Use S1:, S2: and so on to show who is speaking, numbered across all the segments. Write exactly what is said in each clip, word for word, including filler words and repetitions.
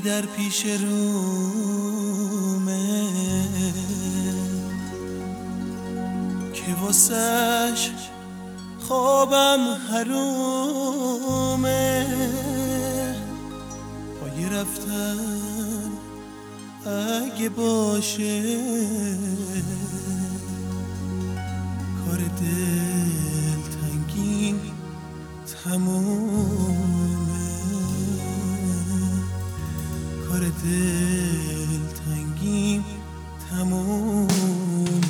S1: در پیش رومه که واسش خوابم حرومه. پای رفتن اگه باشه کار دلتنگیم تمومه، کار دلتنگیم تمومه.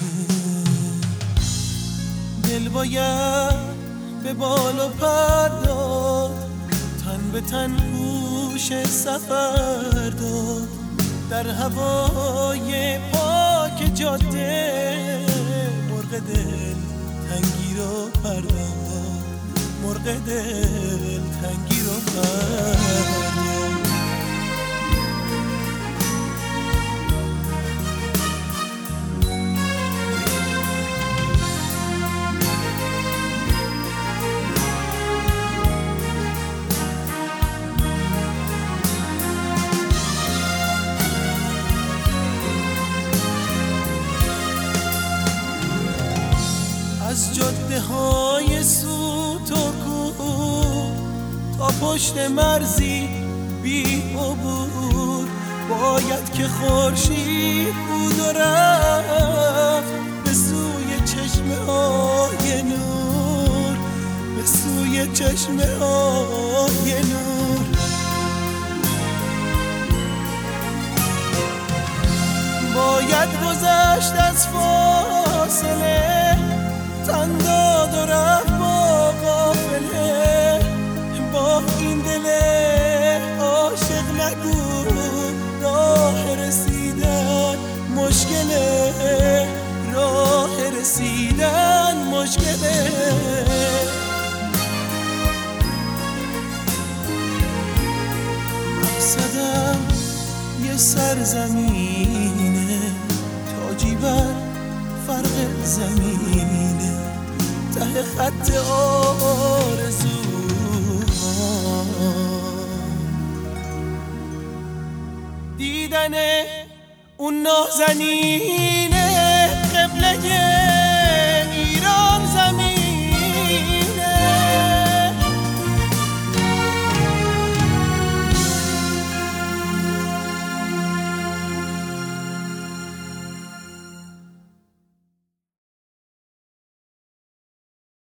S1: دل باید به بال و پر داد، تن به تن پوش سفر داد، در هوای پاک جاده مرغ دل تنگی رو پرداد، مرغ دل تنگی رو پرداد. از جاده های سوت و کور تا پشت مرزی بی عبور، باید که خورشید بود و رفت به سوی چشمه های نور، به سوی چشمه های نور. باید گذشت از فاصله، تن داد و رفت با قافله، با این دل عاشق نگو راه رسیدن مشکله، راه رسیدن مشکله. مقصدم یه سرزمینه، تاجی بر فرق زمینه، ته خط آرزو دیدن اون نازنین